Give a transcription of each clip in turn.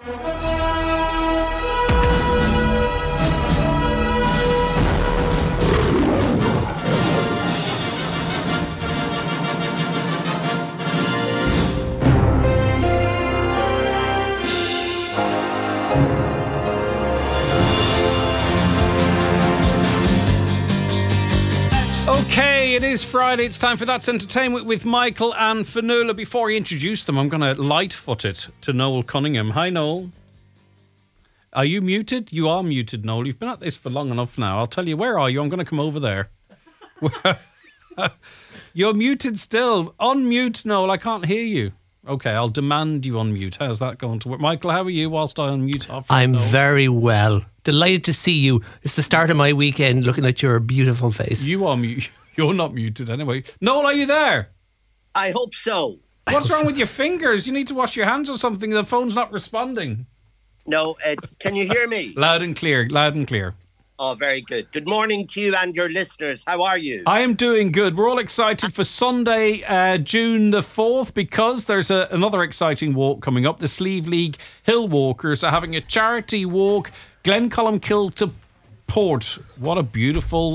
Okay, it is Friday. It's time for That's Entertainment with Michael and Fionnuala. Before I introduce them, I'm going to light-foot it to Noel Cunningham. Hi, Noel. Are you muted? You are muted, Noel. You've been at this for long enough now. I'll tell you, where are you? I'm going to come over there. You're muted still. Unmute, Noel. I can't hear you. Okay, I'll demand you unmute. How's that going to work? Michael, how are you whilst I unmute off? I'm Noel? very well. Delighted to see you. It's the start of my weekend looking at your beautiful face. You are You're not muted anyway. Noel, are you there? I hope so. What's wrong with your fingers? You need to wash your hands or something. The phone's not responding. No, can you hear me? Loud and clear, loud and clear. Oh, very good. Good morning to you and your listeners. How are you? I am doing good. We're all excited for Sunday, June the 4th, because there's another exciting walk coming up. The Slieve League Hill Walkers are having a charity walk, Glencolmcille to Port. What a beautiful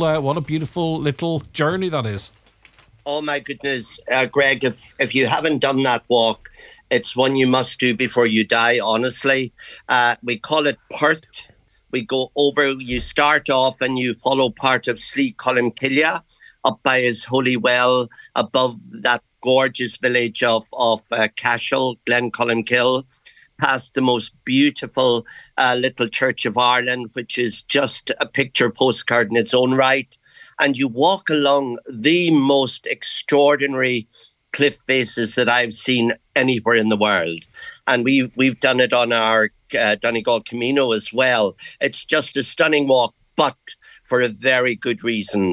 little journey that is. Oh, my goodness, Greg, if you haven't done that walk, it's one you must do before you die, honestly. We call it Perth. We go over, you start off and you follow part of Slieve Columcille up by his holy well above that gorgeous village of Cashel, Glencolmcille, past the most beautiful little Church of Ireland, which is just a picture postcard in its own right. And you walk along the most extraordinary cliff faces that I've seen anywhere in the world. And we've done it on our Donegal Camino as well. It's just a stunning walk, but for a very good reason.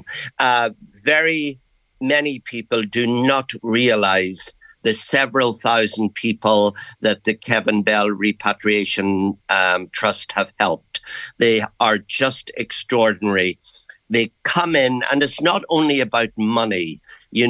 Very many people do not realise the several thousand people that the Kevin Bell Repatriation Trust have helped. They are just extraordinary. They come in, and it's not only about money,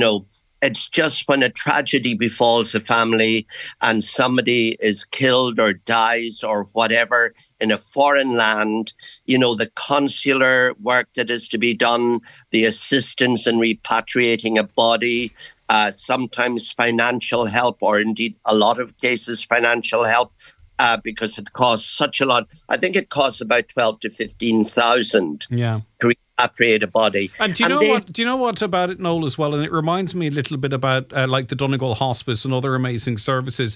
it's just when a tragedy befalls a family and somebody is killed or dies or whatever in a foreign land, the consular work that is to be done, the assistance in repatriating a body, sometimes financial help, or indeed a lot of cases financial help, because it costs such a lot. I think it costs about 12 to 15,000 to repatriate a body. And do you know what about it, Noel, as well? And it reminds me a little bit about like the Donegal Hospice and other amazing services.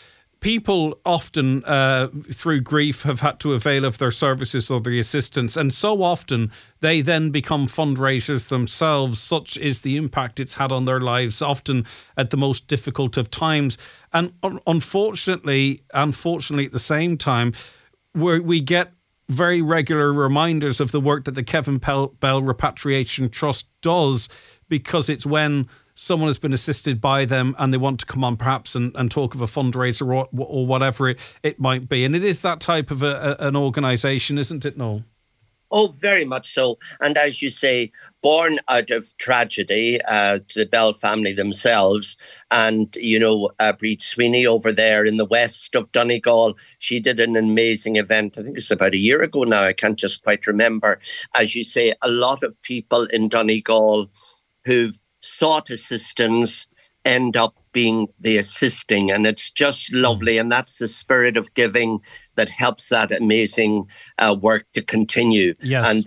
People often, through grief, have had to avail of their services or the assistance, and so often they then become fundraisers themselves. Such is the impact it's had on their lives, often at the most difficult of times. And unfortunately, at the same time, we get very regular reminders of the work that the Kevin Bell Repatriation Trust does, because it's when someone has been assisted by them and they want to come on perhaps and talk of a fundraiser or whatever it might be. And it is that type of an organisation, isn't it, Noel? Oh, very much so. And as you say, born out of tragedy to the Bell family themselves. And, Breed Sweeney over there in the west of Donegal, she did an amazing event. I think it's about a year ago now. I can't just quite remember. As you say, a lot of people in Donegal who've sought assistance end up being the assisting, and it's just lovely. And that's the spirit of giving that helps that amazing work to continue. Yes. And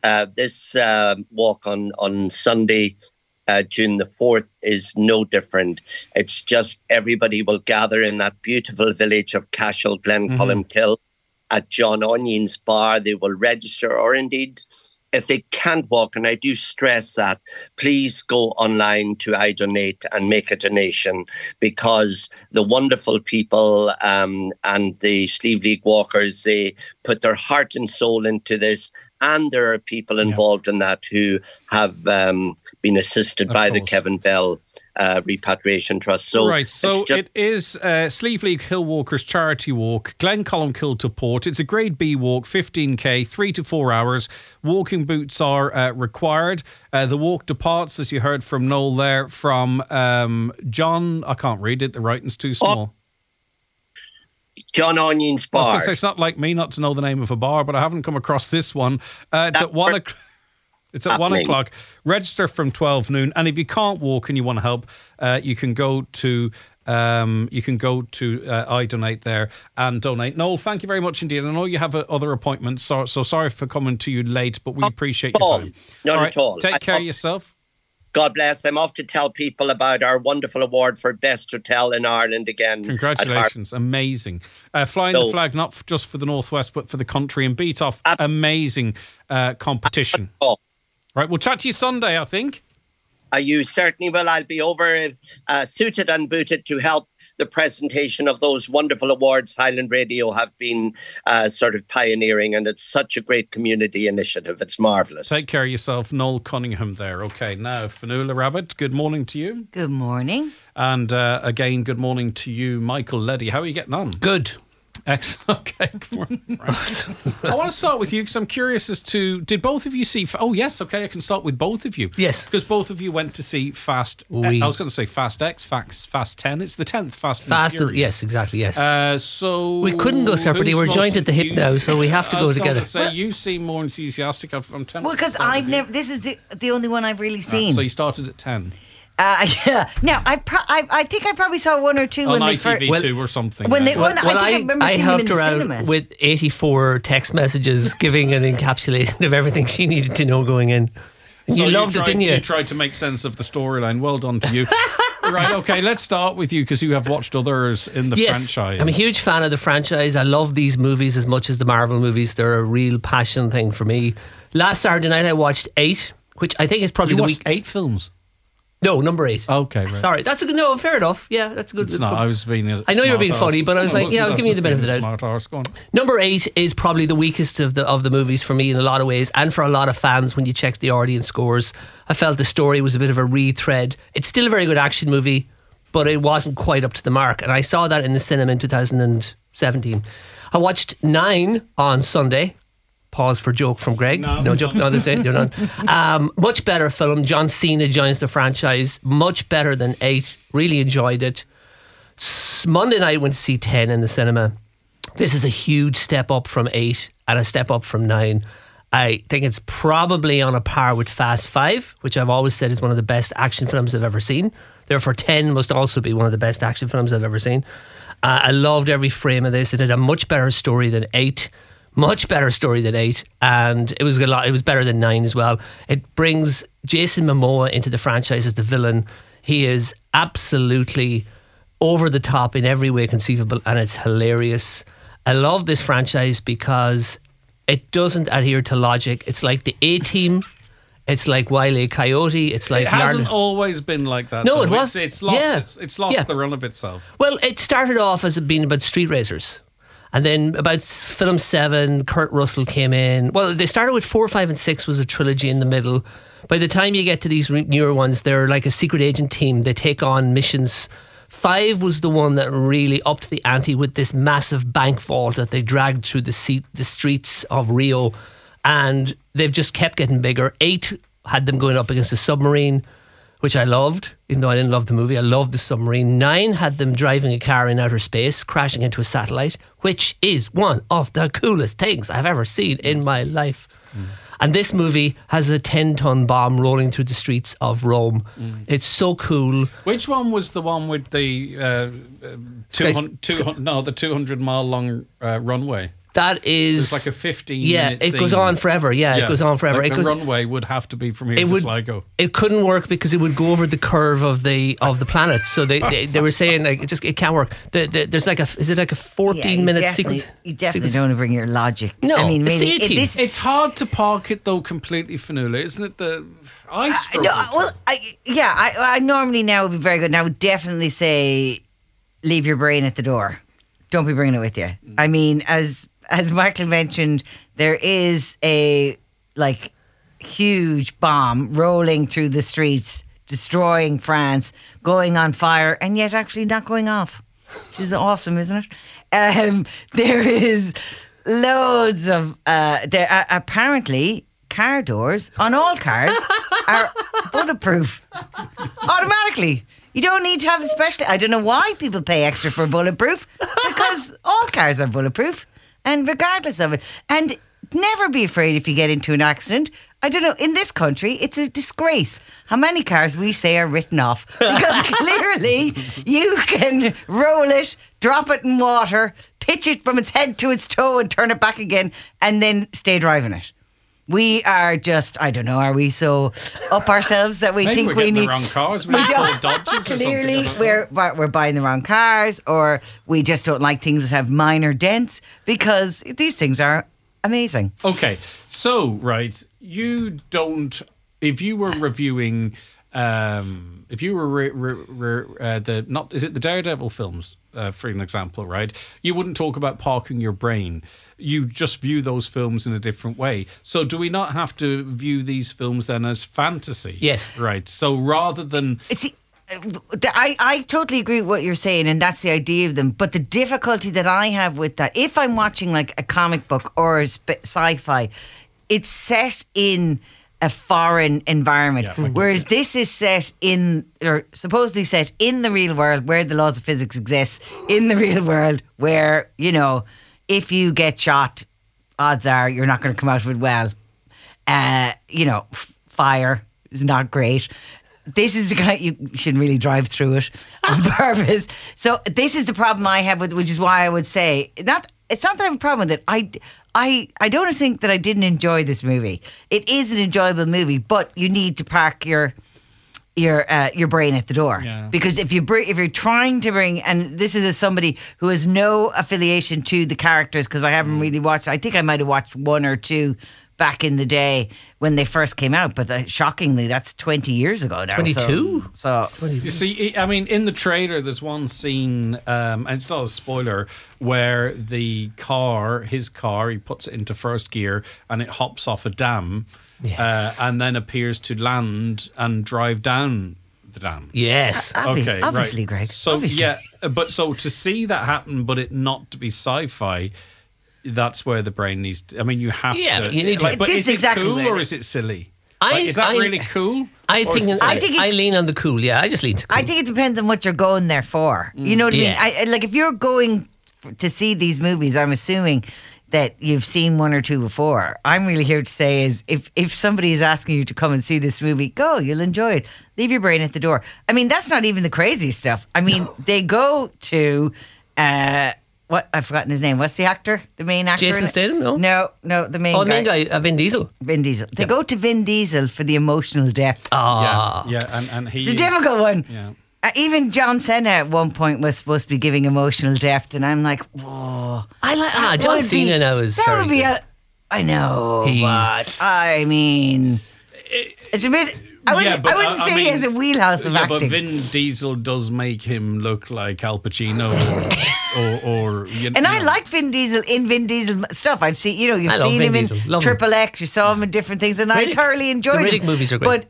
this walk on Sunday, June the 4th, is no different. It's just everybody will gather in that beautiful village of Cashel, Glencolmcille, at John Onion's bar. They will register, or indeed, if they can't walk, and I do stress that, please go online to iDonate and make a donation, because the wonderful people and the Slieve League walkers, they put their heart and soul into this. And there are people involved in that who have been assisted by the Kevin Bell Repatriation Trust. So it is Slieve League Hill Walkers Charity Walk, Glencolmcille to Port. It's a Grade B walk, 15k, 3 to 4 hours. Walking boots are required. The walk departs, as you heard from Noel there, from John. I can't read it. The writing's too small. John Onions I was Bar. going to say, it's not like me not to know the name of a bar, but I haven't come across this one. It's at 1 o'clock. It's at 1 o'clock. Register from 12 noon. And if you can't walk and you want to help, you can go to iDonate there and donate. Noel, thank you very much indeed. I know you have other appointments, so sorry for coming to you late, but we appreciate your time. Not at all. Take care of yourself. God bless. I'm off to tell people about our wonderful award for Best Hotel in Ireland again. Congratulations. Amazing. Flying the flag, not just for the Northwest, but for the country, and beat off amazing competition. Right, we'll chat to you Sunday, I think. You certainly will. I'll be over suited and booted to help the presentation of those wonderful awards Highland Radio have been sort of pioneering, and it's such a great community initiative. It's marvellous. Take care of yourself. Noel Cunningham there. Okay, now, Fionnuala Rabbit, good morning to you. Good morning. And again, good morning to you, Michael Leddy. How are you getting on? Good. Excellent. Okay. Right. I want to start with you because I'm curious as to, did both of you see... Oh, yes. Okay, I can start with both of you. Yes. Because both of you went to see Fast... I was going to say Fast X, Fast 10. It's the 10th Fast and Furious. Yes, exactly, yes. So... We couldn't go separately. We're joined at the hip now, so we have to go together. I was going to say, you seem more enthusiastic. I'm tempted. Well, because I've never... This is the only one I've really seen. So you started at 10. Yeah. Now, I think I probably saw one or two on when ITV2 or something. When I remember seeing them in the cinema. With 84 text messages giving an encapsulation of everything she needed to know going in. So you loved it, didn't you? You tried to make sense of the storyline. Well done to you. Right, okay, let's start with you because you have watched others in the franchise. I'm a huge fan of the franchise. I love these movies as much as the Marvel movies. They're a real passion thing for me. Last Saturday night I watched 8, which I think is probably you watched 8 films? No, number 8. Okay, right. Sorry, that's a good. No, fair enough. Yeah, that's a good. It's not. I was being. I know you're being funny, but I was like, I was giving you the benefit of the doubt. Smart arse. Go on. Number 8 is probably the weakest of the movies for me in a lot of ways, and for a lot of fans. When you check the audience scores, I felt the story was a bit of a retread. It's still a very good action movie, but it wasn't quite up to the mark, and I saw that in the cinema in 2017. I watched 9 on Sunday. Pause for joke from Greg. No joke. No, this day. Much better film. John Cena joins the franchise. Much better than 8. Really enjoyed it. Monday night went to see 10 in the cinema. This is a huge step up from 8 and a step up from 9. I think it's probably on a par with Fast 5, which I've always said is one of the best action films I've ever seen. Therefore 10 must also be one of the best action films I've ever seen. I loved every frame of this. It had a much better story than 8. Much better story than 8, and it was a lot. It was better than 9 as well. It brings Jason Momoa into the franchise as the villain. He is absolutely over the top in every way conceivable, and it's hilarious. I love this franchise because it doesn't adhere to logic. It's like the A-Team. It's like Wile E. Coyote. It's like it hasn't always been like that. No, though. it was. It's lost. It's lost the run of itself. Well, it started off as being about street racers. And then about film 7, Kurt Russell came in. Well, they started with 4, 5 and 6 was a trilogy in the middle. By the time you get to these newer ones, they're like a secret agent team. They take on missions. 5 was the one that really upped the ante with this massive bank vault that they dragged through the streets of Rio. And they've just kept getting bigger. 8 had them going up against a submarine, which I loved, even though I didn't love the movie. I loved the submarine. 9 had them driving a car in outer space, crashing into a satellite, which is one of the coolest things I've ever seen in my life. And this movie has a 10-ton bomb rolling through the streets of Rome. It's so cool. Which one was the one with the 200 mile long runway? That is... It's like a 15 minute scene. Goes on forever. It goes on forever. Like the runway would have to be from here to Sligo. It couldn't work because it would go over the curve of the planet. So they were saying like it can't work. There's like is it like a 14-minute sequence? You definitely don't want to bring your logic. No, I mean, it's really, the it's hard to park it though completely, Fionnuala, isn't it? I struggle. I normally now would be very good. And I would definitely say leave your brain at the door. Don't be bringing it with you. I mean, as Michael mentioned, there is a huge bomb rolling through the streets, destroying France, going on fire, and yet actually not going off. Which is awesome, isn't it? There is loads of apparently car doors on all cars are bulletproof automatically. You don't need to have a special. I don't know why people pay extra for bulletproof, because all cars are bulletproof, and regardless of it. And never be afraid if you get into an accident. I don't know, in this country, it's a disgrace how many cars we say are written off. Because clearly you can roll it, drop it in water, pitch it from its head to its toe and turn it back again and then stay driving it. We are just, I don't know, are we so up ourselves that we Maybe think we're we getting need... the wrong cars. We We need don't- Ford Dodges or something. Clearly, I don't know. we're buying the wrong cars, or we just don't like things that have minor dents, because these things are amazing. Okay, so right, you don't. If you were reviewing, if you were the not is it the Daredevil films, for an example, right? You wouldn't talk about parking your brain. You just view those films in a different way. So do we not have to view these films then as fantasy? Yes. Right. So rather than See, I totally agree with what you're saying, and that's the idea of them. But the difficulty that I have with that, if I'm watching like a comic book or a sci-fi, it's set in a foreign environment, Yeah, I get whereas you. this is set in, or supposedly set in the real world, where the laws of physics exist, in the real world, where, you know, if you get shot, odds are you're not going to come out of it well. You know, fire is not great. This is the kind you shouldn't really drive through it on purpose. So this is the problem I have with, which is why I would say it's not that I have a problem with it. I don't think that I didn't enjoy this movie. It is an enjoyable movie, but you need to park your brain at the door. Yeah. Because if you're trying to bring, and this is as somebody who has no affiliation to the characters, because I haven't really watched. I think I might have watched one or two back in the day when they first came out, but shockingly, that's 20 years ago now. 22? So You see, I mean, in the trailer, there's one scene, and it's not a spoiler, where his car, he puts it into first gear and it hops off a dam, Yes. and then appears to land and drive down the dam. Yes. Okay, obviously, right. Greg. So obviously. yeah, but so to see that happen, but it not to be sci-fi. That's where the brain needs to, I mean, you have Yeah, to. you need to- like, but This is is exactly it cool where- or is it silly? I- Like, is that I- really cool? I Or is think it I silly? think it- I lean on the cool. Yeah, I just lean to cool. I think it depends on what you're going there for. You know what I mean? Yeah. Like if you're going to see these movies, I'm assuming that you've seen one or two before. I'm really here to say is if somebody is asking you to come and see this movie, go, you'll enjoy it. Leave your brain at the door. I mean, that's not even the crazy stuff. I mean, they go to what, I've forgotten his name. What's the actor? The main actor? Jason in it? Statham, no? No, the main Oh, the guy. main guy, Vin Diesel. Vin Diesel. They go to Vin Diesel for the emotional depth. Yeah, and he It's a difficult one. Yeah. Even John Cena at one point was supposed to be giving emotional depth, and I'm like, whoa. I like That John would Cena now is that very would be good. I know, He's- but I mean, it's a bit. I wouldn't say he has a wheelhouse of yeah, acting. but Vin Diesel does make him look like Al Pacino, or you and I know. like Vin Diesel in Vin Diesel stuff. I've seen, you've I love seen Vin him Diesel. in Love him. Triple X. You saw him in different things, and I Riddick. thoroughly enjoyed The him. Riddick movies are great. But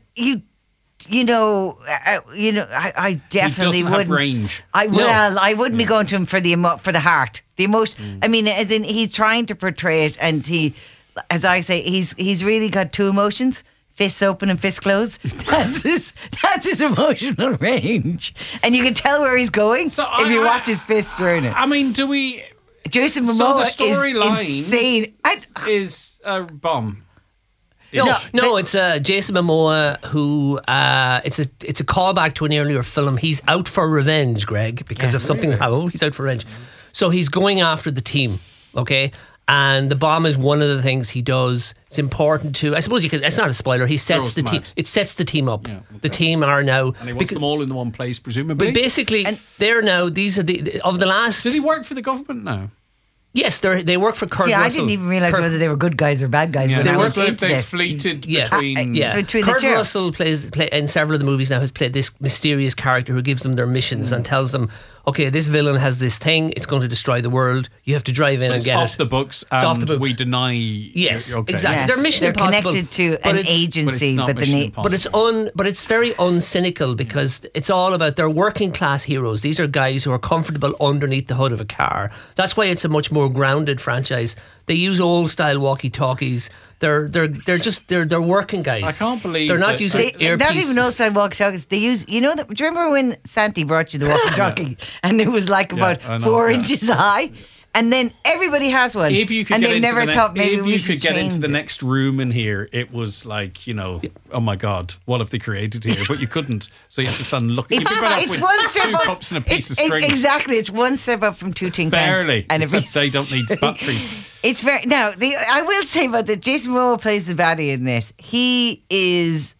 I definitely doesn't have wouldn't. range. I wouldn't be going to him for the heart, the emotion. I mean, as in he's trying to portray it, and he, as I say, he's really got two emotions: fists open and fists closed. That's his emotional range, and you can tell where he's going So if you I- watch his fists through it. I mean, do we? Jason So Momoa the storyline is insane. is a bomb. No, it's Jason Momoa who it's a callback to an earlier film. He's out for revenge, Greg, because of something happened. He's out for revenge. So he's going after the team, okay? And the bomb is one of the things he does. It's important to, I suppose it's not a spoiler. He sets Throws the them team. out. It sets the team up. Yeah, okay. The team are now. And he wants them all in the one place, presumably. But basically, they're now, these are of the last. Does he work for the government now? Yes, they work for Kurt See, Russell. I didn't even realize whether they were good guys or bad guys. Yeah, when they I work was if into they this. fleeted Yeah. between. Between the Kurt two. Russell plays in several of the movies now has played this mysterious character who gives them their missions and tells them, okay, this villain has this thing, it's going to destroy the world, you have to drive in But and it's get off it. the books, It's off the and books. we deny. Yes, okay. exactly. Yes. They're Mission They're Impossible, connected to but an it's- agency, not but the Mission name. Impossible. But it's very uncynical because it's all about they're working class heroes. These are guys who are comfortable underneath the hood of a car. That's why it's a much more grounded franchise They use old style walkie talkies. They're working guys. I can't believe they're not that- using earpieces. Not even outside walkie-talkies. They use, do you remember when Santi brought you the walkie-talkie and it was like about I know, 4 yeah. inches high? And then everybody has one. If you could and get they into never the thought maybe if we you should could get into change the it. next room in here, it was like, oh my God, what have they created here? But you couldn't, so you had to stand and look. You'd be better off It's with one step 2 up. cups and a piece of It's- string. Exactly, it's one step up from 2 tin cans. Barely. And a Except piece they of don't need string. batteries. It's very now. I will say about that. Jason Momoa plays the baddie in this. He is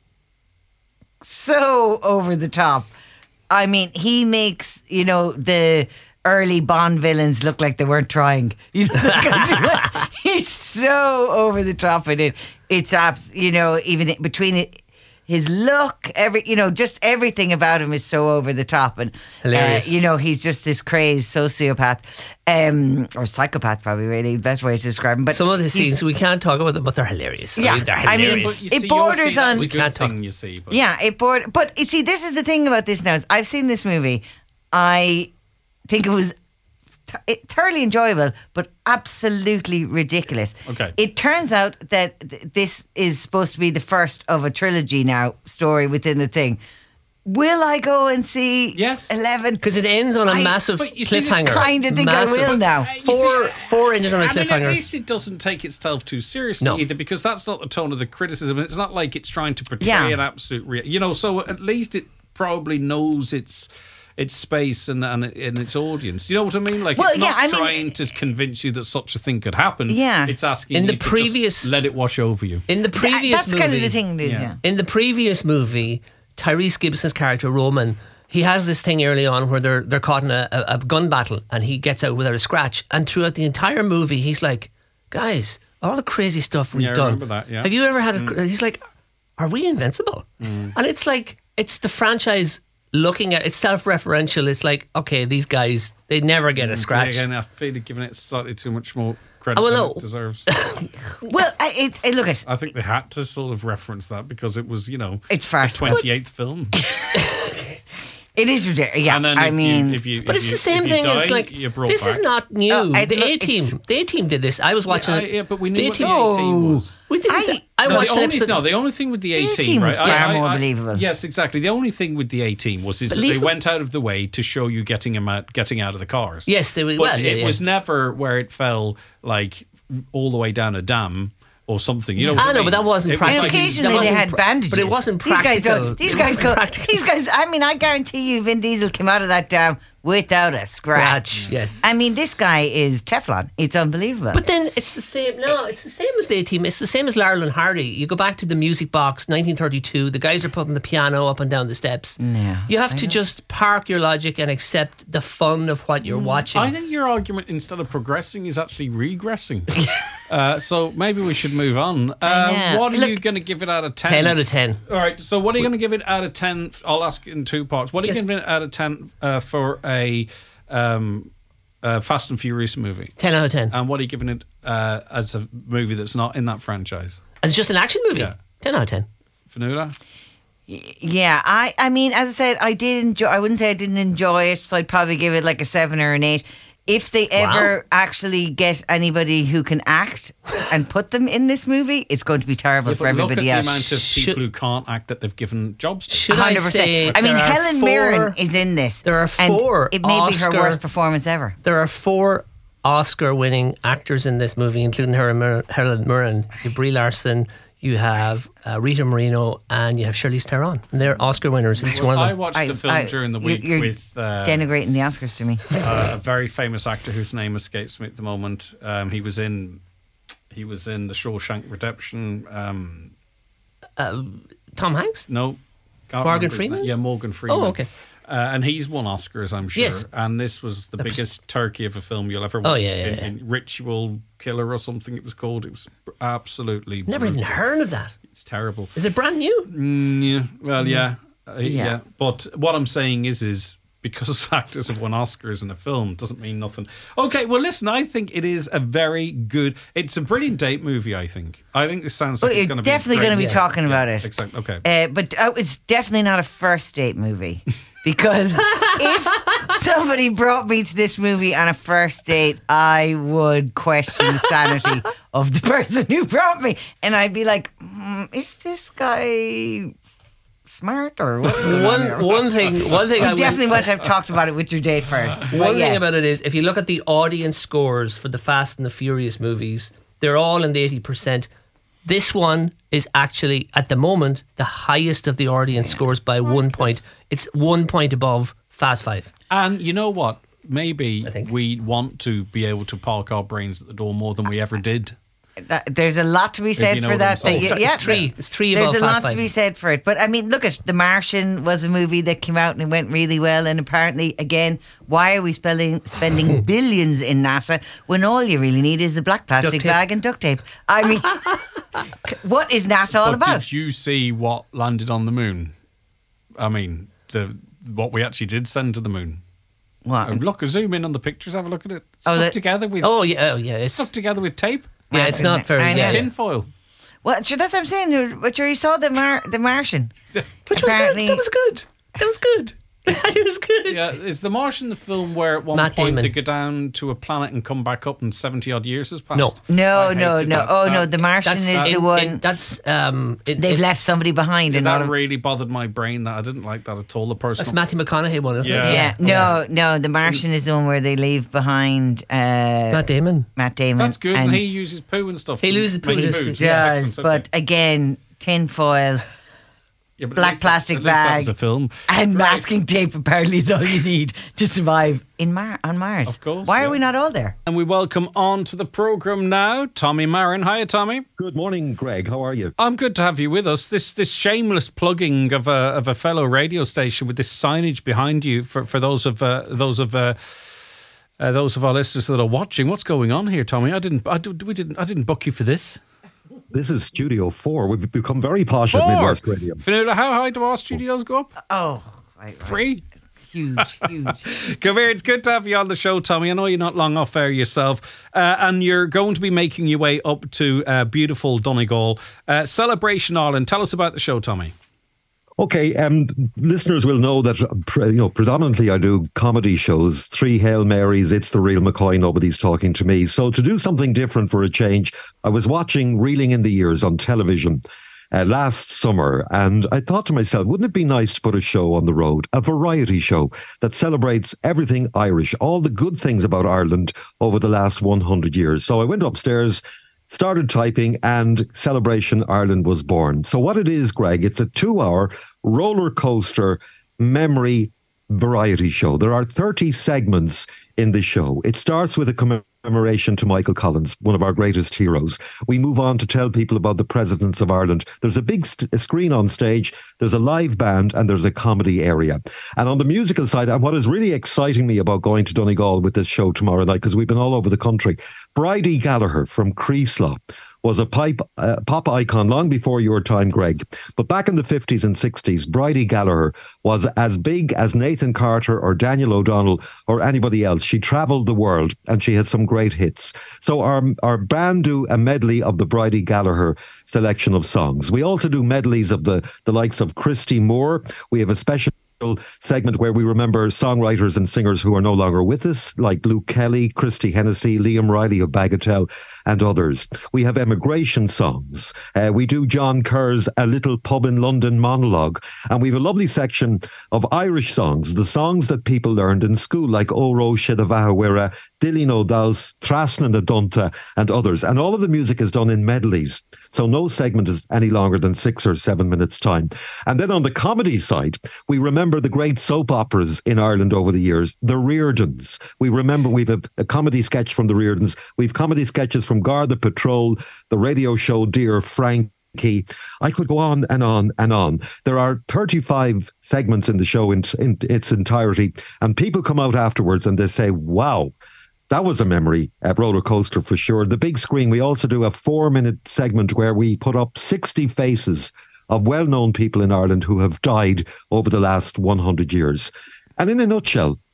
so over the top. I mean, he makes the early Bond villains look like they weren't trying. He's so over the top in it. It's even between it. His look, just everything about him is so over the top, and Hilarious. he's just this crazed sociopath, or psychopath, probably really the best way to describe him. But Some of the he's- scenes we can't talk about them, but they're hilarious. Yeah, they're I mean, hilarious. But you it see, borders you'll see on- that's a We good can't talk- thing, you see. But yeah, but you see, this is the thing about this now. Is I've seen this movie. I think it was thoroughly enjoyable, but absolutely ridiculous. Okay. It turns out that this is supposed to be the first of a trilogy now story within the thing. Will I go and see Yes. 11? Because it ends on a massive but you see, cliffhanger. kind of think I Massive. will now. You see, Four ended on a I mean, cliffhanger. at least it doesn't take itself too seriously No. either, because that's not the tone of the criticism. It's not like it's trying to portray Yeah. an absolute so at least it probably knows its space and its audience. You know what I mean? Like, Well, it's not yeah, I mean, trying to convince you that such a thing could happen. Yeah. It's asking In you the to previous- just let it wash over you. In the previous That's movie, kind of the thing. Yeah. Yeah. in the previous movie, Tyrese Gibson's character Roman, he has this thing early on where they're caught in a gun battle, and he gets out without a scratch. And throughout the entire movie, he's like, "Guys, all the crazy stuff we've Yeah, I done. remember that, yeah. Have you ever had?" He's like, "Are we invincible?" And it's like it's the franchise looking at it's self-referential. It's like, okay, these guys, they never get a scratch. Again, I feel like giving it slightly too much more credit well, than no. it deserves. Well, look at I think they had to sort of reference that because it was, it's the farcical. 28th film. It is ridiculous. Yeah, And then I mean, But it's the same thing as like you're brought this is back. not new. No, the look, A-Team, the A-Team did this. I was watching it. Yeah, but we knew The what the A-Team- A-Team was. We did this. I No, watched the an only, episode. no, the only thing with the A-Team, A-Team was right? far more believable. Yes, exactly. The only thing with the A-Team is that Believe they it- went out of the way to show you getting out of the cars. Yes, they would. But Well, yeah, it yeah. was never where it fell like all the way down a dam or something. You know what I I know, mean? but that wasn't It was practical. like- occasionally That they wasn't had bandages, but it wasn't These guys practical. don't. These It guys wasn't go. practical. These guys. I mean, I guarantee you, Vin Diesel came out of that dam without a scratch. Scratch, yes. I mean, this guy is Teflon. It's unbelievable. But then it's the same. No, it's the same as the A-Team. It's the same as Laurel and Hardy. You go back to the Music Box, 1932. The guys are putting the piano up and down the steps. No, You have to just park your logic and accept the fun of what you're watching. I think your argument, instead of progressing, is actually regressing. So maybe we should move on. know. What are Look- you going to give it out of 10? 10 out of 10. All right, so what are you going to give it out of 10? I'll ask it in 2 parts. What are you Yes. going to give it out of 10 for a Fast and Furious movie? 10 out of 10. And what are you giving it as a movie that's not in that franchise? As just an action movie. Yeah. 10 out of 10. Fanula? yeah, I mean, as I said, I did enjoy. I wouldn't say I didn't enjoy it, so I'd probably give it like a 7 or an 8. If they ever actually get anybody who can act and put them in this movie, it's going to be terrible for But everybody look at else. the amount of people Should- who can't act that they've given jobs to. Should I 100%. say I mean, there are Helen Mirren is in this. There are and 4 It may be her Oscar- worst performance ever. There are 4 Oscar-winning actors in this movie, including Helen Mirren. You have Brie Larson, you have Rita Moreno, and you have Charlize Theron. And they're Oscar winners, each one of I them. watched the film during the week you're with denigrating the Oscars to me. a very famous actor whose name escapes me at the moment. He was in the Shawshank Redemption. Tom Hanks? No, can't Morgan remember his Freeman? name. Yeah, Morgan Freeman. Oh, okay. And he's won Oscars, I'm sure. Yes. And this was the biggest turkey of a film you'll ever watch. Oh, yeah, yeah, yeah. In Ritual Killer or something it was called. It was absolutely Never even brutal. heard of that. It's terrible. Is it brand new? Yeah. Well, yeah. Yeah. Yeah. But what I'm saying is because actors have won Oscars in a film doesn't mean nothing. Okay, well, listen, I think it is a very good... It's a brilliant date movie, I think. I think this sounds like Well, it's you're going to be definitely great. going to be talking about it. Exactly. Okay. But it's definitely not a first date movie. Because if somebody brought me to this movie on a first date, I would question the sanity of the person who brought me. And I'd be like, is this guy smart or what? One thing I definitely want to have talked about it with your date first. One thing about it is, if you look at the audience scores for the Fast and the Furious movies, they're all in the 80%. This one is actually, at the moment, the highest of the audience scores by 1 point. It's 1 point above Fast 5. And you know what? Maybe I think. we want to be able to park our brains at the door more than we ever did. There's a lot to be said you know for what I'm that. saying. It's three There's above a Fast lot 5. to be said for it. But I mean, look at The Martian was a movie that came out and it went really well. And apparently, again, why are we spending billions in NASA when all you really need is a black plastic Duct tape. bag and duct tape? I mean, what is NASA all But about? did you see what landed on the moon? I mean, what we actually did send to the moon. What? Look, zoom in on the pictures. Have a look at it. Oh, Stuck together with It's stuck together with tape, it's not very. I know. Yeah. tin foil. Well, sure, that's what I'm saying. But sure, you saw the Martian. Which was good. That was good. That was good. It was good. Yeah, is The Martian the film where at one Matt point Damon. they go down to a planet and come back up and 70 odd years has passed? No. I No. hated that. Oh, no. The Martian That's is the one. They've left somebody behind. Yeah, and that not a- really bothered my brain. That I didn't like that at all. The That's personal. Matthew McConaughey one, isn't Yeah. it? No. The Martian is the one where they leave behind Matt Damon. Matt Damon. That's good, and he uses poo and stuff. He to uses poo make to- food. does, Yeah, excellent, but okay. again, tin foil Yeah, but at black least plastic at least that bag. was a film. and masking tape apparently is all you need to survive on Mars. Of course, Why yeah. are we not all there? And we welcome on to the programme now Tommy Marin. Hiya, Tommy. Good morning, Greg. How are you? I'm good to have you with us. This shameless plugging of a fellow radio station with this signage behind you for those of our listeners that are watching. What's going on here, Tommy? I didn't book you for this. This is Studio 4. We've become very posh at Midwest Radio. Fanula, how high do our studios go up? Oh, right. 3. Huge. Come here, it's good to have you on the show, Tommy. I know you're not long off air yourself, and you're going to be making your way up to beautiful Donegal. Celebration Ireland. Tell us about the show, Tommy. Okay, listeners will know that predominantly I do comedy shows. 3 Hail Marys, It's the Real McCoy, Nobody's Talking to Me. So to do something different for a change, I was watching Reeling in the Years on television last summer, and I thought to myself, wouldn't it be nice to put a show on the road, a variety show that celebrates everything Irish, all the good things about Ireland over the last 100 years. So I went upstairs, started typing, and Celebration Ireland was born. So what it is, Greg, it's a 2-hour roller coaster memory variety show. There are 30 segments in the show. It starts with a commemoration to Michael Collins, one of our greatest heroes. We move on to tell people about the presidents of Ireland. There's a big screen on stage, there's a live band, and there's a comedy area. And on the musical side, and what is really exciting me about going to Donegal with this show tomorrow night, because we've been all over the country, Bridie Gallagher from Creeslaw was a pop icon long before your time, Greg. But back in the 50s and 60s, Bridie Gallagher was as big as Nathan Carter or Daniel O'Donnell or anybody else. She travelled the world and she had some great hits. So our band do a medley of the Bridie Gallagher selection of songs. We also do medleys of the likes of Christy Moore. We have a special segment where we remember songwriters and singers who are no longer with us, like Luke Kelly, Christy Hennessy, Liam Riley of Bagatelle, and others. We have emigration songs. We do John Kerr's A Little Pub in London monologue. And we have a lovely section of Irish songs, the songs that people learned in school, like O Ro Shidavaha Wera, Dillin O'Dow's, Trasna na Dunta, and others. And all of the music is done in medleys. So no segment is any longer than 6 or 7 minutes' time. And then on the comedy side, we remember the great soap operas in Ireland over the years, the Reardons. We remember we've a comedy sketch from the Reardons. We've comedy sketches from Garda Patrol, the radio show Dear Frankie. I could go on and on and on. There are 35 segments in the show in its entirety, and people come out afterwards and they say, wow, that was a memory roller coaster for sure. The big screen, we also do a 4-minute segment where we put up 60 faces of well-known people in Ireland who have died over the last 100 years. And in a nutshell,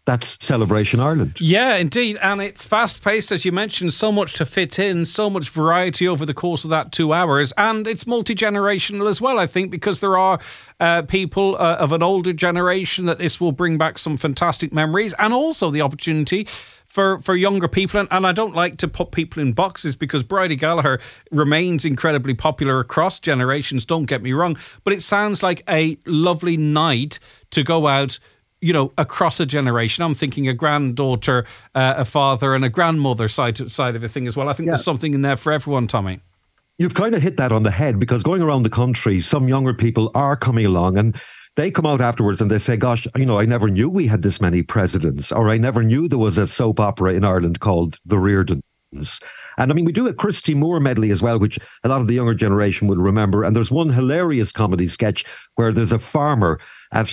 that's Celebration Ireland. Yeah, indeed. And it's fast paced, as you mentioned, so much to fit in, so much variety over the course of that 2 hours. And it's multi generational as well, I think, because there are people of an older generation that this will bring back some fantastic memories, and also the opportunity for younger people. And I don't like to put people in boxes, because Bridie Gallagher remains incredibly popular across generations, don't get me wrong. But it sounds like a lovely night to go out, across a generation. I'm thinking a granddaughter, a father, and a grandmother side of a thing as well. I think there's something in there for everyone, Tommy. You've kind of hit that on the head, because going around the country, some younger people are coming along and they come out afterwards and they say, gosh, I never knew we had this many presidents, or I never knew there was a soap opera in Ireland called The Reardons. And I mean, we do a Christy Moore medley as well, which a lot of the younger generation would remember. And there's one hilarious comedy sketch where there's a farmer at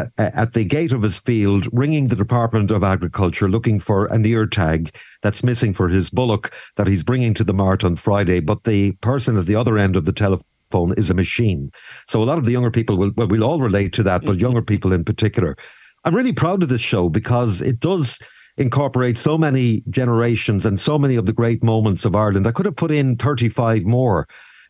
the gate of his field ringing the Department of Agriculture looking for an ear tag that's missing for his bullock that he's bringing to the mart on Friday. But the person at the other end of the telephone is a machine. So a lot of the younger people we'll all relate to that, but younger people in particular. I'm really proud of this show because it does incorporate so many generations and so many of the great moments of Ireland. I could have put in 35 more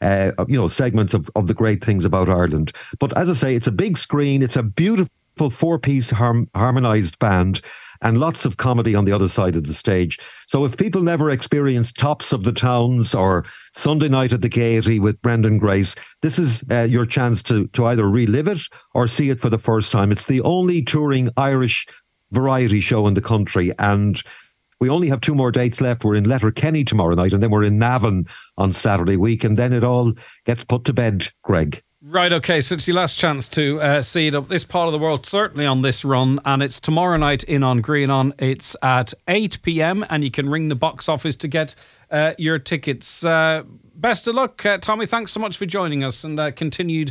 segments of the great things about Ireland. But as I say, it's a big screen. It's a beautiful 4-piece harmonised band and lots of comedy on the other side of the stage. So if people never experienced Tops of the Towns or Sunday Night at the Gaiety with Brendan Grace, this is your chance to either relive it or see it for the first time. It's the only touring Irish variety show in the country, and we only have 2 more dates left. We're in Letterkenny tomorrow night, and then we're in Navan on Saturday week, and then it all gets put to bed, Greg. Right, okay, so it's your last chance to see it up this part of the world, certainly on this run, and it's tomorrow night in on Greenon. It's at 8 p.m, and you can ring the box office to get your tickets. Best of luck, Tommy. Thanks so much for joining us, and continued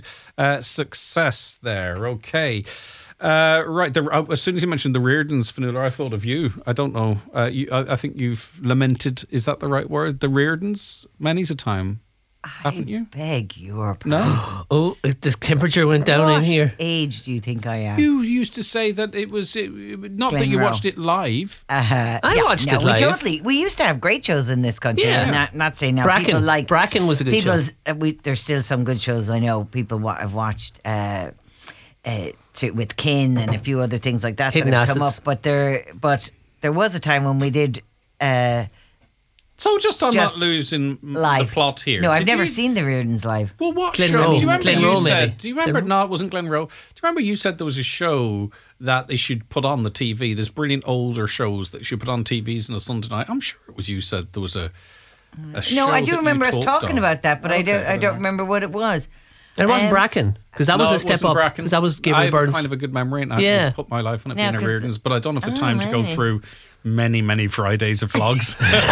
success there. Okay. Right, as soon as you mentioned the Reardons, Fionnuala, I thought of you. I don't know. I think you've lamented, is that the right word? The Reardons? Many's a time, haven't you? Beg your pardon. No? Oh, the temperature went down in here. What age do you think I am? You used to say that it was, not that you Glenroe. watched it live. I watched it live. We used to have great shows in this country. Yeah. I'm not saying now. Bracken. People like Bracken was a good show. There's still some good shows I know. People have watched with Kin and a few other things like that Hidden that have come Assets. up. But there was a time when we did So just on Just not losing live the plot here. No, I've did never you- seen the Reardons live. Well, what Glenroe. show? Do you remember Glenroe, you said? maybe. Do you remember? Glenroe? No, it wasn't Glenroe. Do you remember you said there was a show that they should put on the TV? There's brilliant older shows that you should put on TVs on a Sunday night. I'm sure it was you said there was a show. No, I that do you remember us talked talking of. about that, but I Okay, don't remember what it was. It wasn't Bracken, because that was No, a it step wasn't up. Bracken. 'Cause that was I Gabriel have Burns. kind of a good memory, and I Yeah. would put my life on it Yeah, being a 'cause Reardons, but I don't have the time to go right. through many Fridays of vlogs.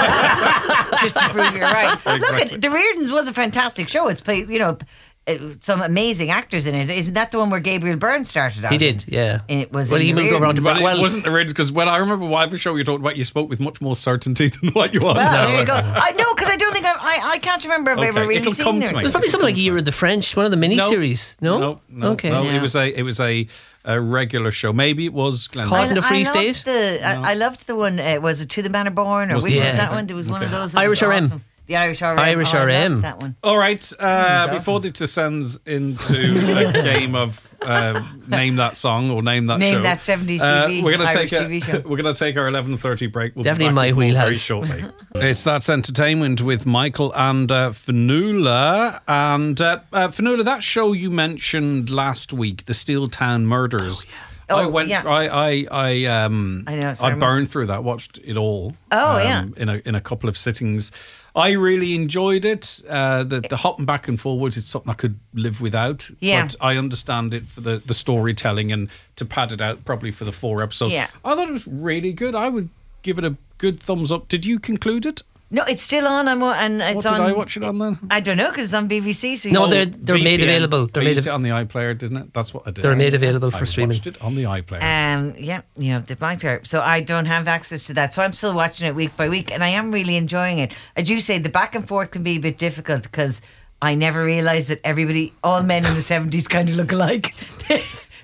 Just to prove you're right. Look, at the Reardons was a fantastic show. It's played, some amazing actors in it. Isn't that the one where Gabriel Byrne started out? He did, yeah. It was. Well, in he the moved over onto Reardons. But it wasn't the Reardons, because when I remember whatever show you talked about, you spoke with much more certainty than what you are Well, now. there you go. I know, because I don't think I can't remember if I ever Okay, really it'll seen come the to me. It was probably something like Year of the French, one of the miniseries. No? No. Okay. No, Yeah. it was a regular show. Maybe it was Glenroe. Caught in a Free loved State? I loved the one. Was it To the Manor Born, or Was which it? was Yeah. that one? There was one of those. that Irish was RM. awesome. The Irish RM. Irish I loved RM. that one. All right, awesome. before this descends into a game of name that song or name that Name show, that 70s TV, we're going to Irish take TV show. we're going to take our 11:30 break. We'll Definitely be back in my with more very wheelhouse. shortly. It's That's Entertainment with Michael and Fionnuala. And Fionnuala, that show you mentioned last week, the Steeltown Murders. Oh, I went. yeah. I know, so I I burned through that. Watched it all. Oh, yeah. In a couple of sittings. I really enjoyed it. The hopping back and forwards, it's something I could live without. Yeah. But I understand it for the storytelling and to pad it out probably for the 4 episodes. Yeah. I thought it was really good. I would give it a good thumbs up. Did you conclude it? No, it's still on. And it's What did on. I watch it on then? I don't know, because it's on BBC. So No, you- they're made VPN. available. They're I made used it on the iPlayer, didn't it? That's what I did. They're made available for I streaming. watched it on the iPlayer. Yeah, the blank pair. So I don't have access to that. So I'm still watching it week by week, and I am really enjoying it. As you say, the back and forth can be a bit difficult because I never realised that all men in the 70s kind of look alike.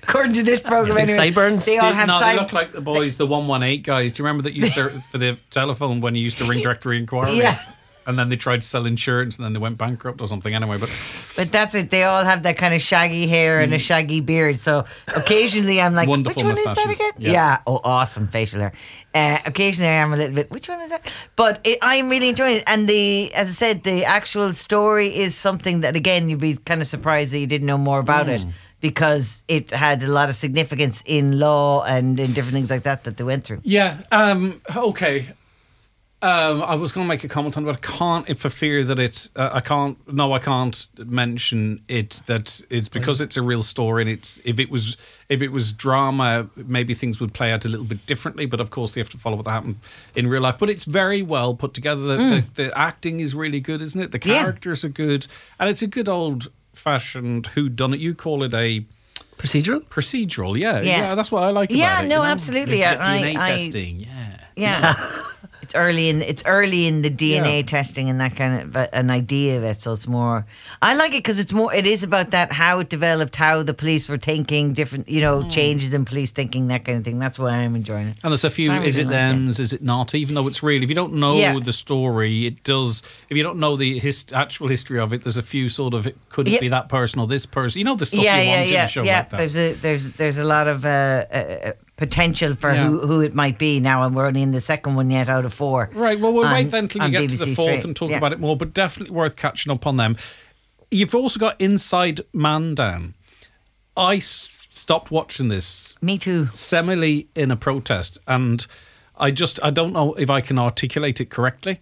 according to this program. Big Anyway, sideburns? they all have They look like the boys, the 118 guys. Do you remember that used to for the telephone when you used to ring directory inquiries? Yeah. And then they tried to sell insurance and then they went bankrupt or something anyway. But that's it. They all have that kind of shaggy hair and a shaggy beard. So occasionally I'm like, Wonderful which one is that moustaches. again? Yeah. Oh, awesome facial hair. Occasionally I am a little bit, which one is that? But I'm really enjoying it. And as I said, the actual story is something that, again, you'd be kind of surprised that you didn't know more about it, because it had a lot of significance in law and in different things like that they went through. Yeah. Okay. I was going to make a comment on it, but I can't, for fear that it's. I can't mention it. That it's because it's a real story, and it's if it was drama, maybe things would play out a little bit differently. But of course, they have to follow what happened in real life. But it's very well put together. The acting is really good, isn't it? The characters are good, and it's a good old-fashioned whodunit. You call it a procedural. Yeah. That's what I like about it. Yeah, no, you know? absolutely. Let's get DNA testing. Yeah. It's early in the DNA testing and that kind of an idea of it. So it's more. I like it because it is about that, how it developed, how the police were thinking, different changes in police thinking, that kind of thing. That's why I'm enjoying it. And there's a few. So is it thems? Is it not? Even though it's real, if you don't know the story, it does. If you don't know the actual history of it, there's a few sort of. Could it be that person or this person? You know the stuff you want in a show like that. There's a lot of potential for who it might be now, and we're only in the second one yet out of 4. Right, well, we'll wait then till you get to the BBC fourth Straight. and talk about it more, but definitely worth catching up on them. You've also got Inside Man Down. I stopped watching this. Me too. Seemingly in a protest, and I don't know if I can articulate it correctly,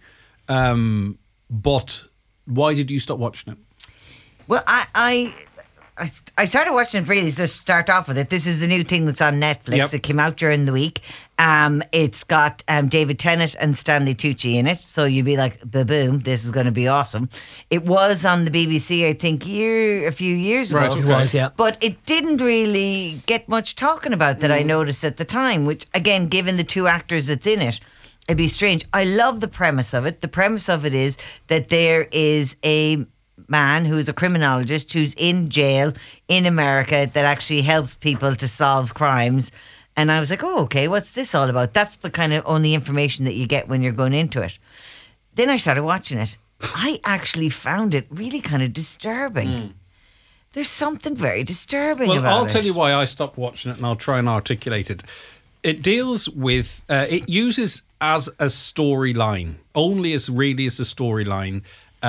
but why did you stop watching it? Well, I started watching it really to start off with it. This is the new thing that's on Netflix. Yep. It came out during the week. It's got David Tennant and Stanley Tucci in it. So you'd be like, boom, this is going to be awesome. It was on the BBC, I think, a few years ago. Right, It was, yeah. But it didn't really get much talking about that I noticed at the time, which, again, given the 2 actors that's in it, it'd be strange. I love the premise of it. The premise of it is that there is a man who's a criminologist who's in jail in America that actually helps people to solve crimes. And I was like, oh, okay, what's this all about? That's the kind of only information that you get when you're going into it. Then I started watching it. I actually found it really kind of disturbing. There's something very disturbing about it. Well, I'll tell you why I stopped watching it, and I'll try and articulate it. It deals with, it uses as a storyline, only as really as a storyline,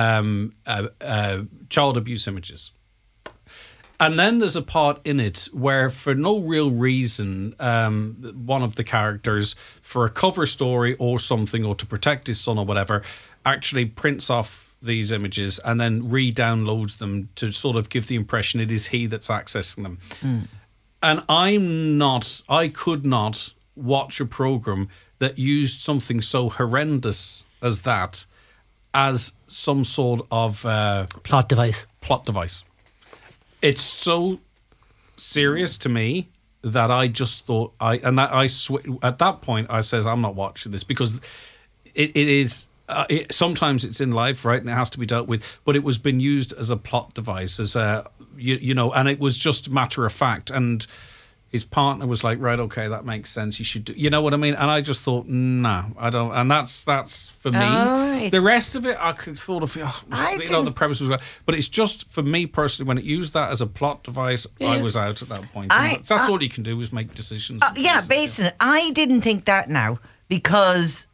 child abuse images. And then there's a part in it where, for no real reason, one of the characters, for a cover story or something, or to protect his son or whatever, actually prints off these images and then re-downloads them to sort of give the impression it is he that's accessing them. And I could not watch a program that used something so horrendous as that as some sort of Plot device. It's so serious to me that I just thought at that point I says I'm not watching this, because it is sometimes it's in life, right, and it has to be dealt with, but it was been used as a plot device, as a and it was just matter of fact, and his partner was like, right, okay, that makes sense, you should do, you know what I mean? And I just thought, nah, I don't, and that's for me. Right. The rest of it, I could sort of, the premise was, but it's just for me personally, when it used that as a plot device, I was out at that point. That's all you can do is make decisions. Based on it, I didn't think that now, because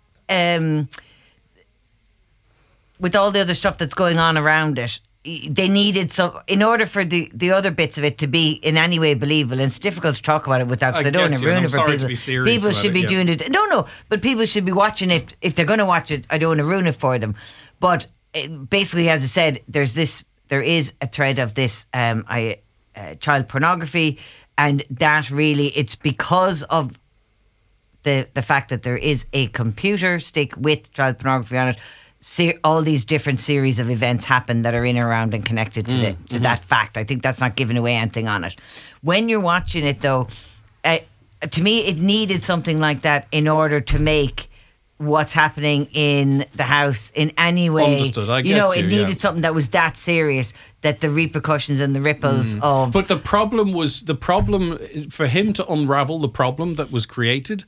with all the other stuff that's going on around it, they needed some, in order for the other bits of it to be in any way believable. And it's difficult to talk about it without, because I don't want to ruin it for people. People should be doing it. No, but people should be watching it. If they're going to watch it, I don't want to ruin it for them. But basically, as I said, there is a thread of this child pornography, and that really, it's because of the fact that there is a computer stick with child pornography on it. All these different series of events happen that are in and around and connected to that fact. I think that's not giving away anything on it. When you're watching it, though, to me, it needed something like that in order to make what's happening in the house in any way. Understood. I you know, get it you, needed yeah. something that was that serious that the repercussions and the ripples of. But the problem for him to unravel the problem that was created.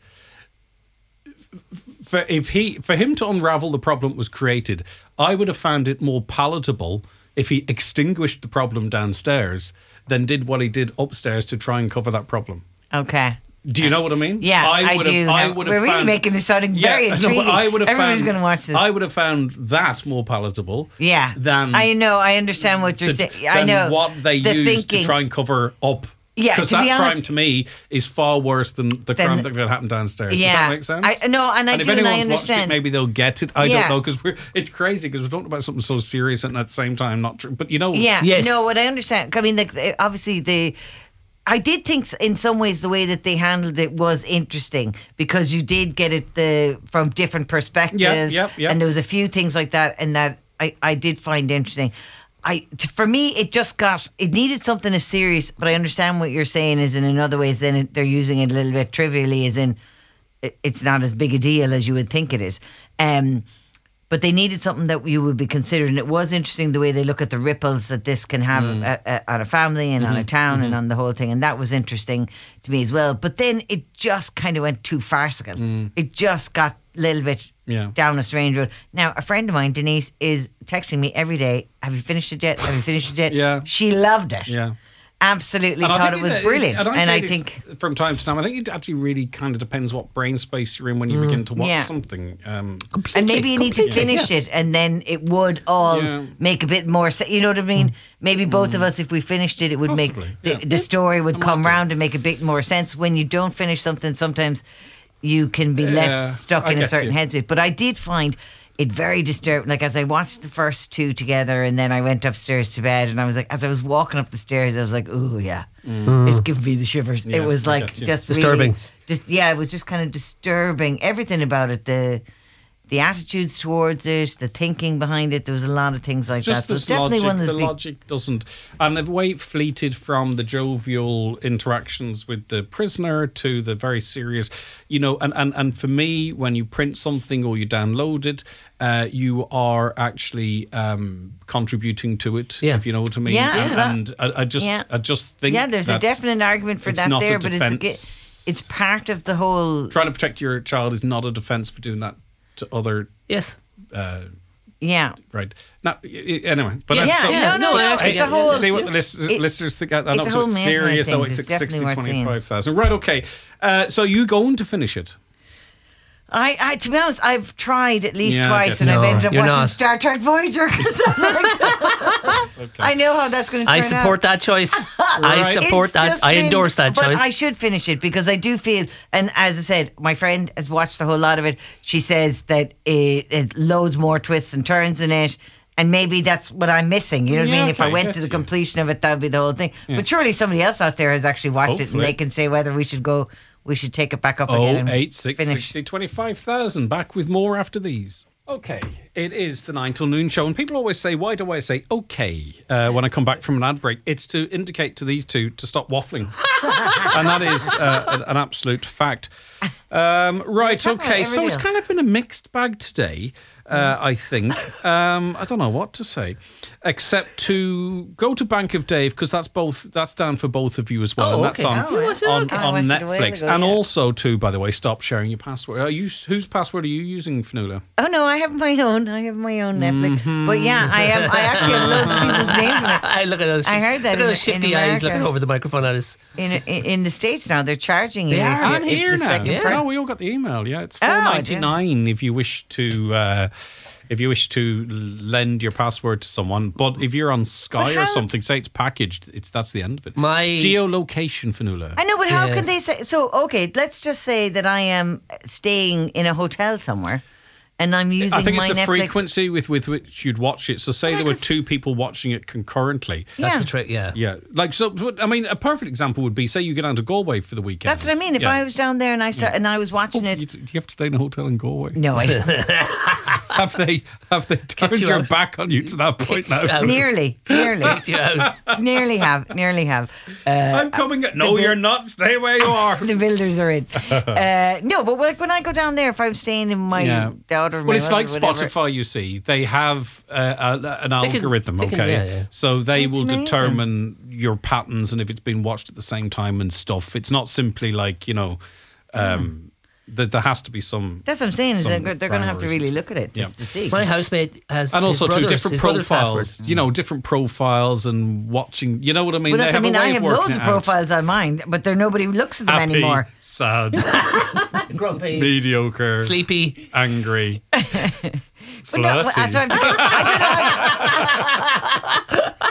For him to unravel the problem that was created, I would have found it more palatable if he extinguished the problem downstairs than did what he did upstairs to try and cover that problem. Okay. Do you know what I mean? Yeah, I do. We're really making this sounding very intriguing. Everybody's going to watch this. I would have found that more palatable. Yeah. Than I know. I understand what you're saying. I know what they used to try and cover up. Yeah, because that crime to me is far worse than the crime that happened downstairs. Yeah. Does that make sense? I if anyone's I understand. Watched it, maybe they'll get it. I don't know because it's crazy because we're talking about something so serious and at the same time not true. But you know, yeah, yes. No, what I understand. I mean, obviously I did think in some ways the way that they handled it was interesting because you did get it from different perspectives. Yeah. And there was a few things like that, and that I did find interesting. For me, it needed something as serious, but I understand what you're saying is in other ways, then they're using it a little bit trivially, as in it's not as big a deal as you would think it is. But they needed something that you would be considering. It was interesting the way they look at the ripples that this can have on a family and on a town and on the whole thing. And that was interesting to me as well. But then it just kind of went too farcical. It just got a little bit down a strange road. Now, a friend of mine, Denise, is texting me every day, have you finished it yet? Have you finished it yet? Yeah. She loved it. Yeah. Absolutely thought it was brilliant. And I think from time to time, I think it actually really kind of depends what brain space you're in when you begin to watch something. And maybe you need to finish it, and then it would all make a bit more sense. You know what I mean? Maybe both of us, if we finished it, it would Possibly, make the story would come round and make a bit more sense. When you don't finish something, sometimes you can be left stuck in a certain headspace. But I did find it very disturbing. Like, as I watched the first two together and then I went upstairs to bed, and I was like, as I was walking up the stairs, I was like, oh yeah, it's giving me the shivers. It was like just disturbing. Really, it was just kind of disturbing. Everything about it, the attitudes towards it, the thinking behind it. There was a lot of things like just that. So this it's definitely logic, one that's the logic doesn't, and the way it fleeted from the jovial interactions with the prisoner to the very serious, and for me, when you print something or you download it, you are actually contributing to it, if you know what I mean. And I just think there's a definite argument for that there, but it's part of the whole. Trying to protect your child is not a defense for doing that to other. Yes. Right. Now, anyway, but it's a whole. See what the listeners think. I know it's a whole it's serious. So it's 25,000. Right. Okay. So you going to finish it? I to be honest, I've tried at least twice, and I've ended up watching Star Trek Voyager. I know how that's going to turn out. I support that choice. I support that. I endorse that choice. But I should finish it because I do feel, and as I said, my friend has watched a whole lot of it. She says that it loads more twists and turns in it. And maybe that's what I'm missing. You know what I mean? If I went to the completion of it, that would be the whole thing. Yeah. But surely somebody else out there has actually watched it, and they can say whether we should take it back up again. 08660 25,000. Back with more after these. Okay, it is the 9 till noon show, and people always say, why do I say okay when I come back from an ad break? It's to indicate to these two to stop waffling. And that is an absolute fact. Right, okay, so it's kind of been a mixed bag today. I think. I don't know what to say, except to go to Bank of Dave, because that's down for both of you as well, and that's on Netflix. And also to, by the way, stop sharing your password. Whose password are you using, Fionnuala? Oh no, I have my own. Netflix. But yeah, I actually have loads of people's names in it. I look at those. I heard that. Look at those shifty eyes looking over the microphone at us. In the States now, they're charging you. They are on here now. No, we all got the email. Yeah, it's $4.99 if you wish to. If you wish to lend your password to someone, but if you're on Sky or something, say it's packaged, that's the end of it. My geolocation, Fionnuala. I know, but how can they say? So, okay, let's just say that I am staying in a hotel somewhere, and I'm using I think my it's the Netflix. frequency with which you'd watch it. So say there were 'cause- two people watching it concurrently. That's Yeah. a trick, yeah. Yeah, like so. I mean, a perfect example would be say you get down to Galway for the weekend. That's what I mean. If Yeah. I was down there and I was watching Oh, it, do you have to stay in a hotel in Galway? no, I Have they turned you your out. back on you to that point now? out. nearly, Kicked you out. nearly have. I'm coming. No, you're not. Stay where you are. The builders are in. No, but when I go down there, if I'm staying in my daughter, Well, my it's like mother, whatever, Spotify. You see, they have an algorithm. they can- okay, yeah. so they That's will amazing. determine your patterns and if it's been watched at the same time and stuff. It's not simply like there has to be some. That's what I'm saying. Is some they're going to have to rhyme or really look at it Yeah. just to see. My housemate has And his also too, brother's- different his brother's profiles. password. Different profiles and watching. You know what I mean? Well, that's, They have a way I of have working loads it of out. profiles on mine, but nobody looks at them Happy, anymore. sad, Grumpy, mediocre, sleepy. angry, But no, flirty. so I don't know.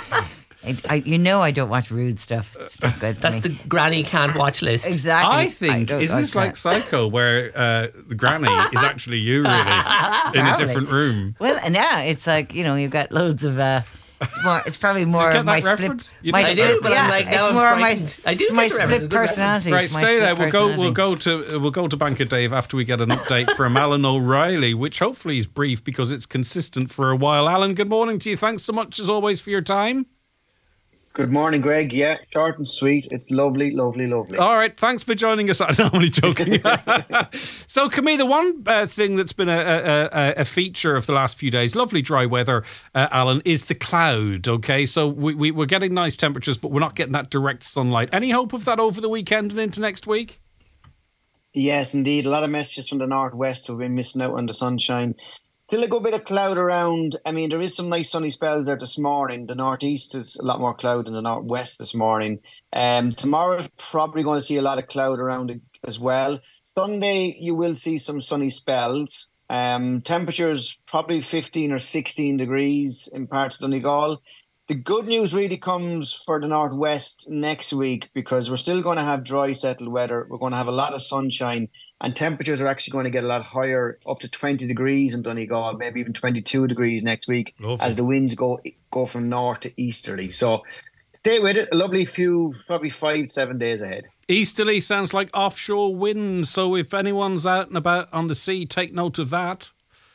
I don't watch rude stuff. It's not good for That's me. the granny can't watch list. Exactly. I think don't isn't watch this like that. Psycho, where the granny is actually you, really, in a Probably. different room? Well, and yeah, it's like you've got loads of. It's probably more get of my that split. reference? You My did. I did, split, but I'm like, now it's I'm more of my. frightened. I do It's my get the reference. split Good reference. personality. Right, It's my stay split there. We'll personality. go to Bank of Dave after we get an update from Alan O'Reilly, which hopefully is brief because it's consistent for a while. Alan, good morning to you. Thanks so much as always for your time. Good morning, Greg. Yeah, short and sweet. It's lovely, lovely, lovely. All right, thanks for joining us. I'm only joking. So, Camille, the one thing that's been a feature of the last few days, lovely dry weather, Alan, is the cloud. Okay, so we're getting nice temperatures, but we're not getting that direct sunlight. Any hope of that over the weekend and into next week? Yes, indeed. A lot of messages from the northwest who've been missing out on the sunshine. Still a good bit of cloud around. I mean, there is some nice sunny spells there this morning. The northeast is a lot more cloud than the northwest this morning. Tomorrow, probably going to see a lot of cloud around as well. Sunday, you will see some sunny spells. Temperatures probably 15 or 16 degrees in parts of Donegal. The good news really comes for the northwest next week because we're still going to have dry, settled weather. We're going to have a lot of sunshine. And temperatures are actually going to get a lot higher, up to 20 degrees in Donegal, maybe even 22 degrees next week Lovely. as the winds go from north to easterly. So stay with it. A lovely few, probably 5-7 days ahead. Easterly sounds like offshore wind. So if anyone's out and about on the sea, take note of that.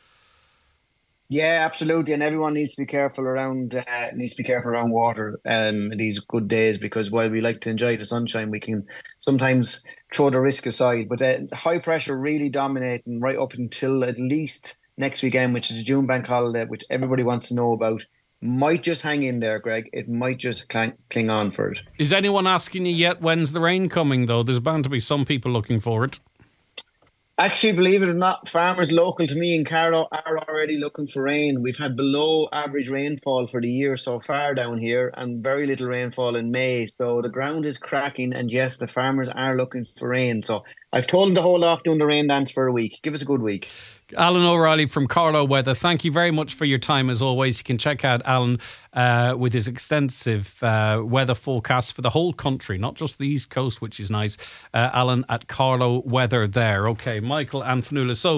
Yeah, absolutely, and everyone needs to be careful around water these good days because while we like to enjoy the sunshine, we can sometimes throw the risk aside. But high pressure really dominating right up until at least next weekend, which is the June bank holiday, which everybody wants to know about. Might just hang in there, Greg. It might just cling on for it. Is anyone asking you yet when's the rain coming, though? There's bound to be some people looking for it. Actually, believe it or not, farmers local to me in Carlow are already looking for rain. We've had below average rainfall for the year so far down here and very little rainfall in May. So the ground is cracking and yes, the farmers are looking for rain. So I've told them to hold off doing the rain dance for a week. Give us a good week. Alan O'Reilly from Carlow Weather, thank you very much for your time as always. You can check out Alan with his extensive weather forecasts for the whole country, not just the East Coast, which is nice. Alan at Carlow Weather there. Okay, Michael and Fionnuala. So,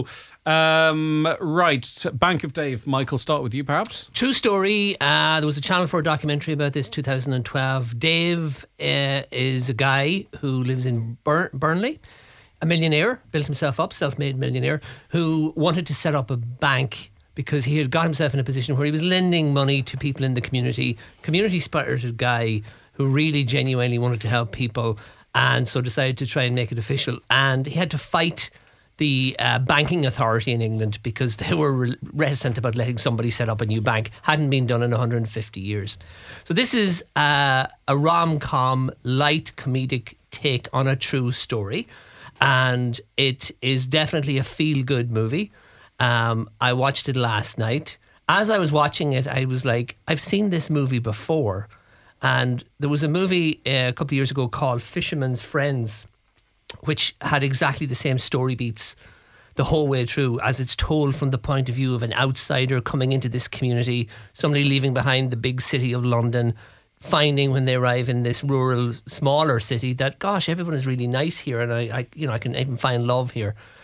right, Bank of Dave. Michael, start with you perhaps. True story. There was a Channel 4 documentary about this 2012. Dave is a guy who lives in Burnley. A millionaire, built himself up, self-made millionaire, who wanted to set up a bank because he had got himself in a position where he was lending money to people in the community-spirited guy who really genuinely wanted to help people and so decided to try and make it official. And he had to fight the banking authority in England because they were reticent about letting somebody set up a new bank. Hadn't been done in 150 years. So this is a rom-com, light comedic take on a true story. And it is definitely a feel-good movie. I watched it last night. As I was watching it, I was like, I've seen this movie before. And there was a movie a couple of years ago called Fisherman's Friends, which had exactly the same story beats the whole way through, as it's told from the point of view of an outsider coming into this community, somebody leaving behind the big city of London, finding when they arrive in this rural, smaller city that, gosh, everyone is really nice here and I can even find love here.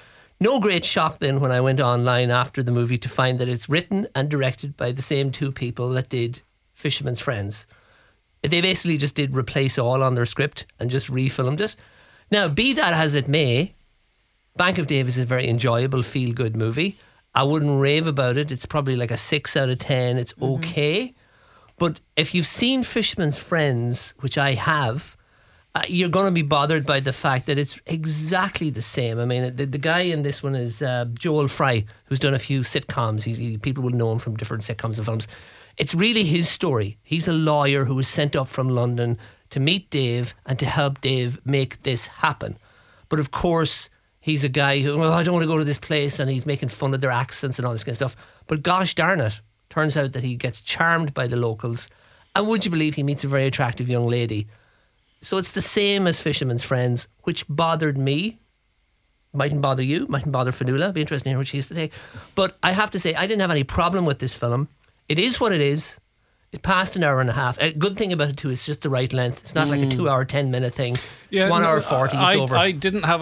No great shock then when I went online after the movie to find that it's written and directed by the same two people that did Fisherman's Friends. They basically just did replace all on their script and just refilmed it. Now, be that as it may, Bank of Davis is a very enjoyable, feel-good movie. I wouldn't rave about it. It's probably like a 6 out of 10. It's okay. But if you've seen Fisherman's Friends, which I have, you're going to be bothered by the fact that it's exactly the same. I mean, the guy in this one is Joel Fry, who's done a few sitcoms. People will know him from different sitcoms and films. It's really his story. He's a lawyer who was sent up from London to meet Dave and to help Dave make this happen. But of course, he's a guy who, well, I don't want to go to this place, and he's making fun of their accents and all this kind of stuff. But gosh darn it, turns out that he gets charmed by the locals. And would you believe he meets a very attractive young lady? So it's the same as Fisherman's Friends, which bothered me. Mightn't bother you, mightn't bother Fionnuala. Be interested to hear what she has to say. But I have to say, I didn't have any problem with this film. It is what it is. It passed an hour and a half. A good thing about it too, it's just the right length. It's not like a 2 hour, 10 minute thing. It's 1 hour 40. It's over. It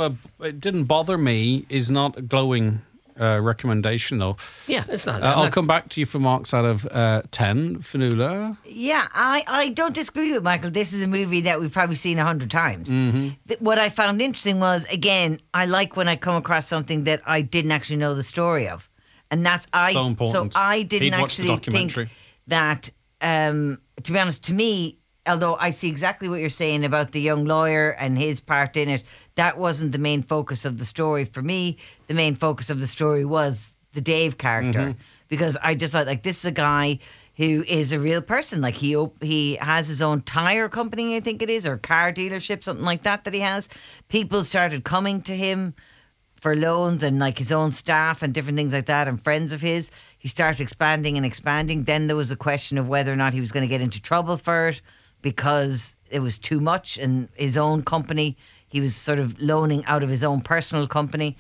didn't bother me. Is not a glowing recommendation though. Yeah, it's not. I'll come back to you for marks out of 10. Fionnuala. Yeah, I don't disagree with Michael. This is a movie that we've probably seen 100 times. What I found interesting was, again, I like when I come across something that I didn't actually know the story of. And that's so important. So I didn't actually think that, to be honest, to me, although I see exactly what you're saying about the young lawyer and his part in it, that wasn't the main focus of the story for me. The main focus of the story was the Dave character, because I just thought, like, this is a guy who is a real person. Like, he has his own tire company, I think it is, or car dealership, something like that he has. People started coming to him for loans, and like his own staff and different things like that, and friends of his. He started expanding and expanding. Then there was a question of whether or not he was going to get into trouble for it because it was too much, and his own company, he was sort of loaning out of his own personal company.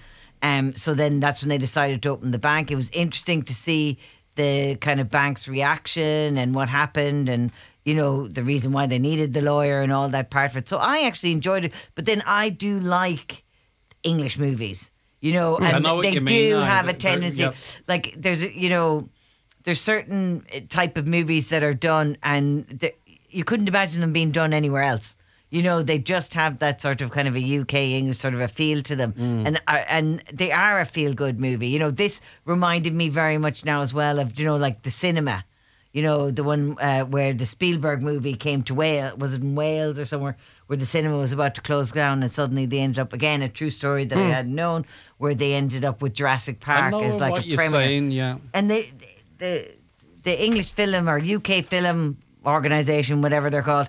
So then that's when they decided to open the bank. It was interesting to see the kind of bank's reaction and what happened, and you know, the reason why they needed the lawyer and all that part of it. So I actually enjoyed it. But then I do like English movies, you know, and they do have a tendency, like there's certain type of movies that are done, and you couldn't imagine them being done anywhere else. You know, they just have that sort of kind of a UK English sort of a feel to them, and they are a feel good movie. You know, this reminded me very much now as well of, you know, like The Cinema. You know, the one where the Spielberg movie came to Wales, was it in Wales or somewhere, where the cinema was about to close down, and suddenly they ended up, again, a true story that I hadn't known, where they ended up with Jurassic Park as like a premiere. Saying, yeah. And the English film or UK film organisation, whatever they're called,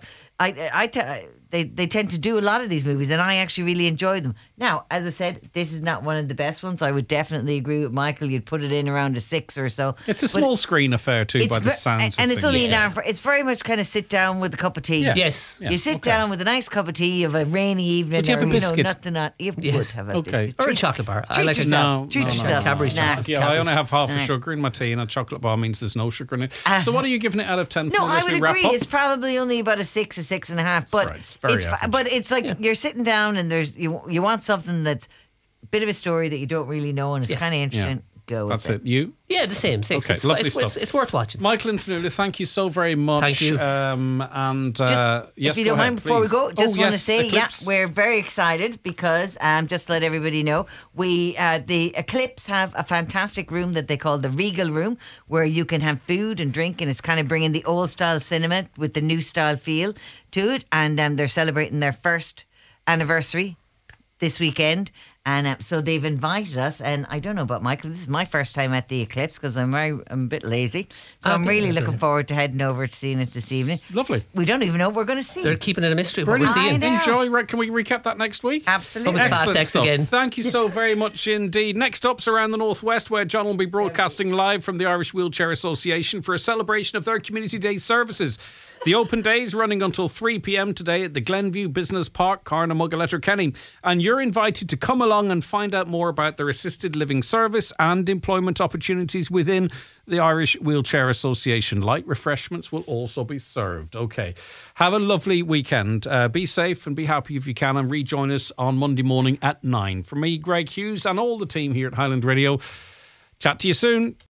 they tend to do a lot of these movies, and I actually really enjoy them. Now, as I said, this is not one of the best ones. I would definitely agree with Michael. You'd put it in around a 6 or so. It's a small screen affair too, by the sounds. And of it's only an hour. It's very much kind of sit down with a cup of tea. Yeah. Yes. You sit down with a nice cup of tea of a rainy evening. Would you have a biscuit? You would have a biscuit. Or a chocolate bar. I Treat like yourself. it. Treat yourself. Cadbury Snack. chocolate. Yeah, I only have half a Snack. sugar in my tea, and a chocolate bar means there's no sugar in it. So what are you giving it out of 10? No, I as would we wrap agree. up? It's probably only about a 6, a 6.5. But right, it's very average. but it's like you're sitting down, and there's you want something that's a bit of a story that you don't really know, and it's kind of interesting. Go with That's it. You? Yeah, the same. 6. Okay, lovely stuff. It's worth watching. Michael and Fionnuala, thank you so very much. Thank you. And Just, yes, if you go don't ahead, mind, before we please. go, just want to say, Eclipse. we're very excited because just to let everybody know, we the Eclipse have a fantastic room that they call the Regal Room, where you can have food and drink, and it's kind of bringing the old style cinema with the new style feel to it. And they're celebrating their first anniversary this weekend, and so they've invited us. And I don't know about Michael, this is my first time at the Eclipse because I'm a bit lazy, so I'm really looking forward to heading over to seeing it this evening. Lovely. We don't even know what we're going to see. They're keeping it a mystery what we're Brilliant. seeing. I know. Enjoy. Can we recap that next week? Absolutely. Fast Excellent X stuff. again. Thank you so very much indeed. Next up's Around the Northwest, where John will be broadcasting live from the Irish Wheelchair Association for a celebration of their Community Day services. The open day is running until 3 p.m. today at the Glenview Business Park, Carnamugga, Letterkenny. And you're invited to come along and find out more about their assisted living service and employment opportunities within the Irish Wheelchair Association. Light refreshments will also be served. Okay. Have a lovely weekend. Be safe and be happy if you can, and rejoin us on Monday morning at 9. For me, Greg Hughes, and all the team here at Highland Radio, chat to you soon.